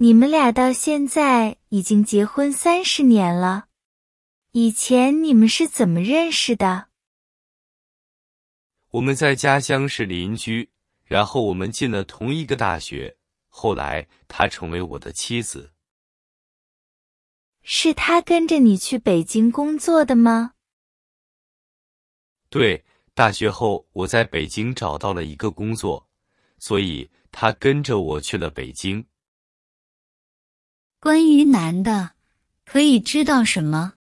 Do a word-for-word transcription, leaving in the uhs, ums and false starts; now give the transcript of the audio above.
你们俩到现在已经结婚三十年了，以前你们是怎么认识的？ 我们在家乡是邻居，然后我们进了同一个大学，后来她成为我的妻子。 是她跟着你去北京工作的吗？ 对，大学后我在北京找到了一个工作，所以她跟着我去了北京。 关于男的，可以知道什么？